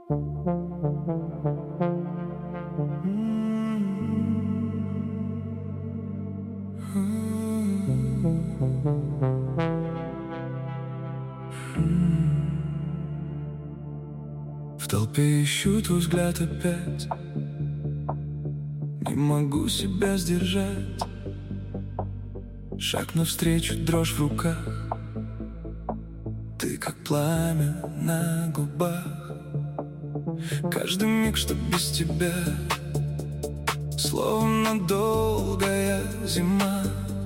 В толпе ищу твой взгляд опять, не могу себя сдержать. Шаг навстречу, дрожь в руках, ты как пламя на губах. Каждый миг, что без тебя, словно долгая зима.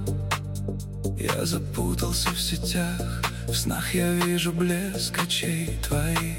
Я запутался в сетях, в снах я вижу блеск очей твоих.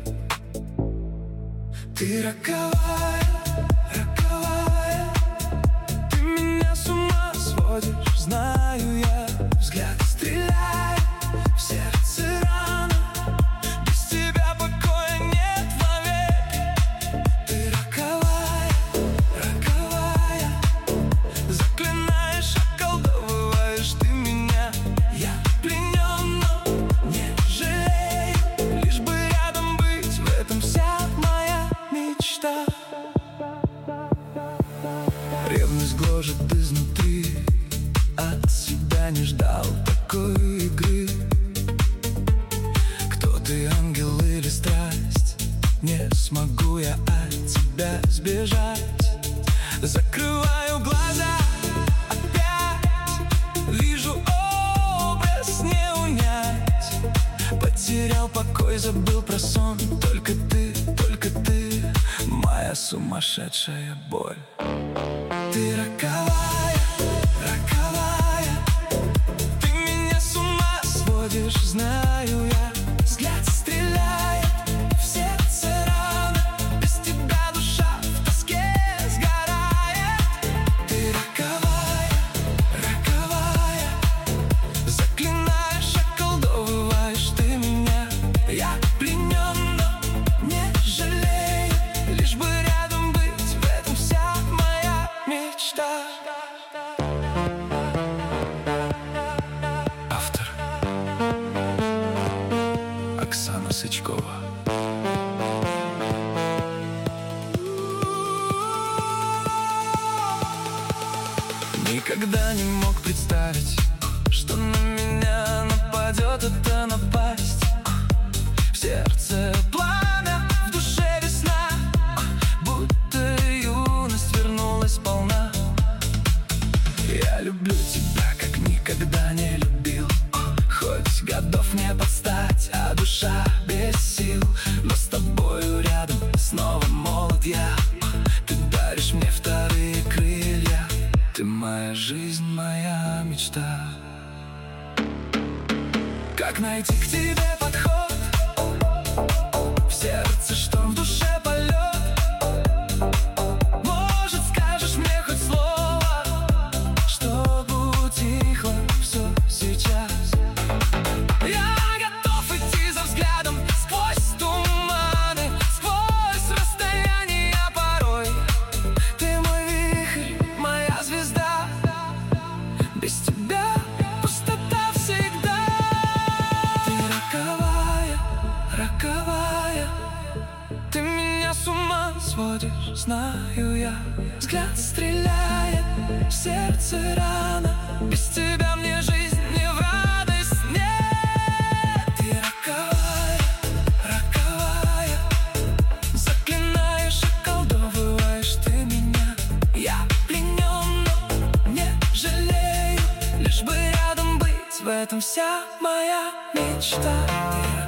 Ты роковая, роковая, ты меня с ума сводишь, знаю я. Взгляд стреляет, в сердце рана, без тебя покоя нет вовек. Ты роковая, роковая, заклинаешь, околдовываешь ты меня. Я пленен, но не жалею, лишь бы рядом быть, в этом вся моя мечта. Ревность гложет изнутри, от себя не ждал такой игры. Кто ты, ангел или страсть? Не смогу я от тебя сбежать. Закрываю глаза опять, вижу образ не унять. Потерял покой, забыл про сон. Только ты, моя сумасшедшая боль. Ты роковая, роковая, ты меня с ума сводишь, знаю я. Взгляд стреляет, в сердце рана, без тебя душа в тоске сгорает. Ты роковая, роковая, заклинаешь, околдовываешь ты меня. Я пленен, но не жалею, лишь бы рядом быть, в этом вся моя мечта. Автор Оксана Сычкова. Никогда не мог представить, что на меня нападет эта напасть. В сердце пламя, в душе весна, будто юность вернулась сполна. Я люблю тебя, как никогда не любил. Хоть годов не подстать, а душа без сил. Но с тобою рядом снова молод я. Ты даришь мне вторые крылья. Ты моя жизнь, моя мечта. Как найти к тебе подход? В сердце шторм, в душе полет. Может, скажешь мне хоть слово, чтобы утихло все сейчас? Я готов идти за взглядом сквозь туманы, сквозь расстояния порой. Ты мой вихрь, моя звезда, без тебя пустота всегда. Ты роковая, роковая, ты меня с ума сводишь, знаю я. Взгляд стреляет, в сердце рана, без тебя мне жизнь не в радость, нет. Ты роковая, роковая, заклинаешь, околдовываешь ты меня. Я пленен, но не жалею, лишь бы рядом быть, в этом вся моя мечта.